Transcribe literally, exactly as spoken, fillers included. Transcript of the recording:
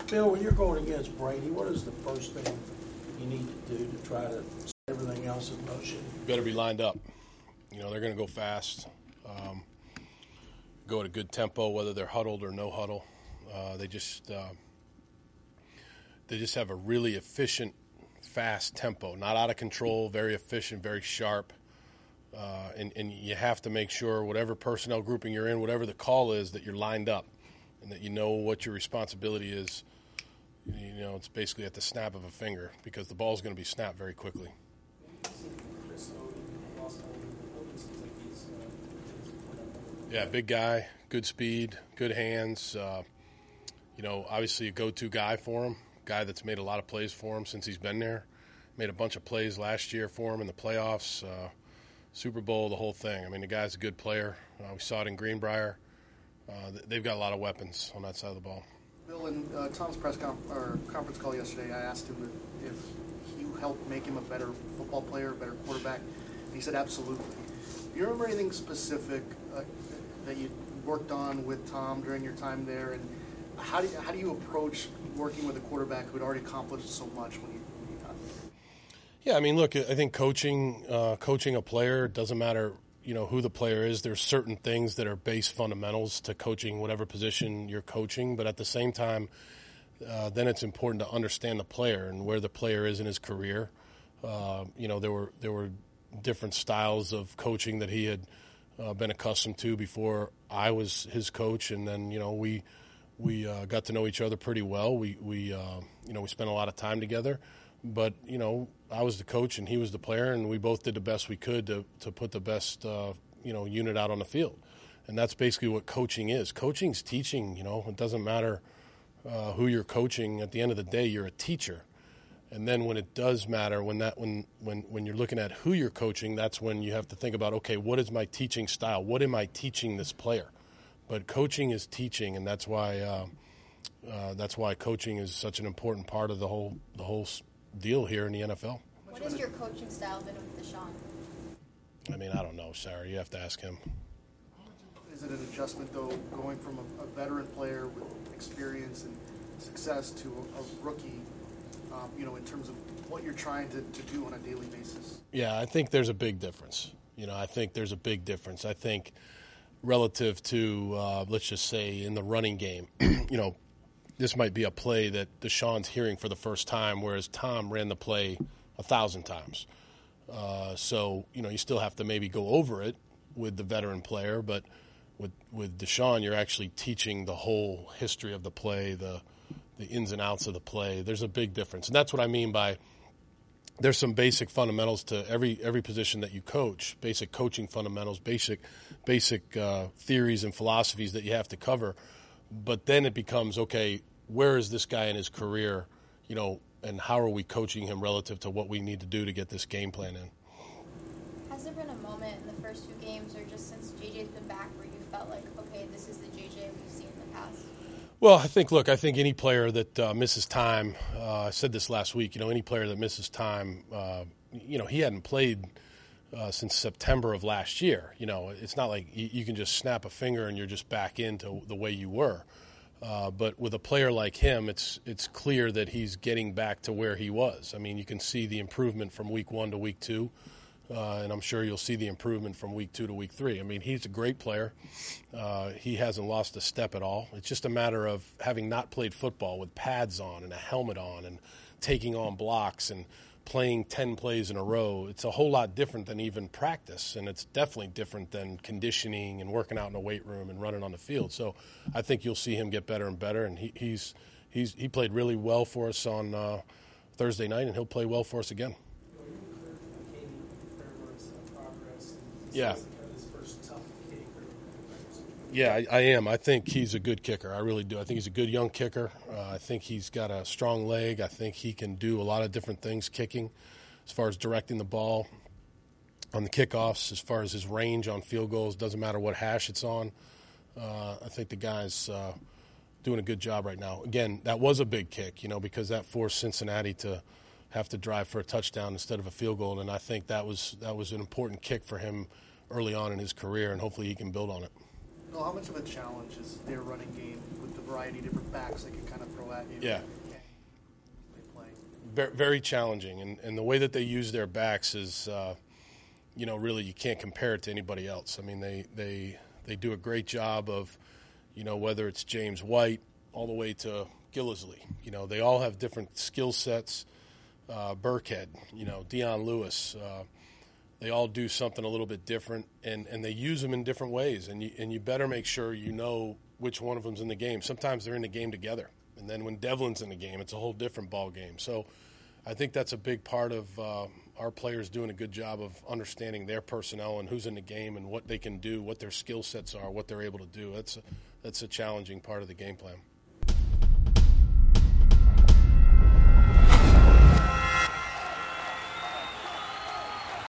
Bill, when you're going against Brady, what is the first thing you need to do to try to set everything else in motion? You better be lined up. You know, they're going to go fast, um, go at a good tempo, whether they're huddled or no huddle. Uh, they just uh, they just have a really efficient, fast tempo, not out of control, very efficient, very sharp. Uh, and, and you have to make sure whatever personnel grouping you're in, whatever the call is, that you're lined up and that you know what your responsibility is. You know, it's basically at the snap of a finger because the ball's going to be snapped very quickly. Yeah, big guy, good speed, good hands. Uh, you know, obviously a go-to guy for him, guy that's made a lot of plays for him since he's been there. Made a bunch of plays last year for him in the playoffs, uh, Super Bowl, the whole thing. I mean, the guy's a good player. Uh, we saw it in Greenbrier. Uh, they've got a lot of weapons on that side of the ball. Bill, in uh, Tom's press com- or conference call yesterday, I asked him if, if you helped make him a better football player, a better quarterback. And he said absolutely. Do you remember anything specific uh, that you worked on with Tom during your time there? And how do you, how do you approach working with a quarterback who had already accomplished so much when you, when you got there? Yeah, I mean, look, I think coaching uh, coaching a player, doesn't matter, you know, who the player is. There's certain things that are base fundamentals to coaching whatever position you're coaching. But at the same time, uh, then it's important to understand the player and where the player is in his career. Uh, you know, there were there were different styles of coaching that he had uh, been accustomed to before I was his coach, and then you know we we uh, got to know each other pretty well. We we uh, you know we spent a lot of time together. But, you know, I was the coach and he was the player, and we both did the best we could to, to put the best, uh, you know, unit out on the field. And that's basically what coaching is. Coaching's teaching, you know. It doesn't matter uh, who you're coaching. At the end of the day, you're a teacher. And then when it does matter, when that when, when, when you're looking at who you're coaching, that's when you have to think about, okay, what is my teaching style? What am I teaching this player? But coaching is teaching, and that's why uh, uh, that's why coaching is such an important part of the whole the whole deal here in the N F L. What has your coaching style been with Deshaun? I mean, I don't know, Sarah. You have to ask him. Is it an adjustment, though, going from a, a veteran player with experience and success to a, a rookie, um, you know, in terms of what you're trying to, to do on a daily basis? Yeah, I think there's a big difference. You know, I think there's a big difference. I think relative to, uh, let's just say, in the running game, you know, this might be a play that Deshaun's hearing for the first time, whereas Tom ran the play a thousand times. Uh, so, you know, you still have to maybe go over it with the veteran player, but with with Deshaun, you're actually teaching the whole history of the play, the the ins and outs of the play. There's a big difference. And that's what I mean by there's some basic fundamentals to every every position that you coach, basic coaching fundamentals, basic basic uh, theories and philosophies that you have to cover. But then it becomes, okay, where is this guy in his career, you know, and how are we coaching him relative to what we need to do to get this game plan in? Has there been a moment in the first two games or just since J J's been back where you felt like, okay, this is the J J we've seen in the past? Well, I think, look, I think any player that uh, misses time, uh, I said this last week, you know, any player that misses time, uh, you know, he hadn't played uh, since September of last year. You know, it's not like you, you can just snap a finger and you're just back into the way you were. Uh, but with a player like him, it's it's clear that he's getting back to where he was. I mean, you can see the improvement from week one to week two, uh, and I'm sure you'll see the improvement from week two to week three. I mean, he's a great player. Uh, he hasn't lost a step at all. It's just a matter of having not played football with pads on and a helmet on and taking on blocks and playing ten plays in a row. It's a whole lot different than even practice, and it's definitely different than conditioning and working out in a weight room and running on the field. So I think you'll see him get better and better, and he, he's he's he played really well for us on uh, Thursday night, and he'll play well for us again. Yeah. Yeah, I, I am. I think he's a good kicker. I really do. I think he's a good young kicker. Uh, I think he's got a strong leg. I think he can do a lot of different things kicking as far as directing the ball on the kickoffs, as far as his range on field goals. Doesn't matter what hash it's on. Uh, I think the guy's uh, doing a good job right now. Again, that was a big kick, you know, because that forced Cincinnati to have to drive for a touchdown instead of a field goal, and I think that was that was an important kick for him early on in his career, and hopefully he can build on it. No, how much of a challenge is their running game with the variety of different backs they can kind of throw at you? Yeah. They play. Very, very challenging, and, and the way that they use their backs is, uh, you know, really you can't compare it to anybody else. I mean, they, they they do a great job of, you know, whether it's James White all the way to Gillisley. You know, they all have different skill sets. Uh, Burkhead, you know, Dion Lewis. Uh, they all do something a little bit different, and, and they use them in different ways. And you, and you better make sure you know which one of them's in the game. Sometimes they're in the game together. And then when Devlin's in the game, it's a whole different ball game. So I think that's a big part of uh, our players doing a good job of understanding their personnel and who's in the game and what they can do, what their skill sets are, what they're able to do. That's a, that's a challenging part of the game plan.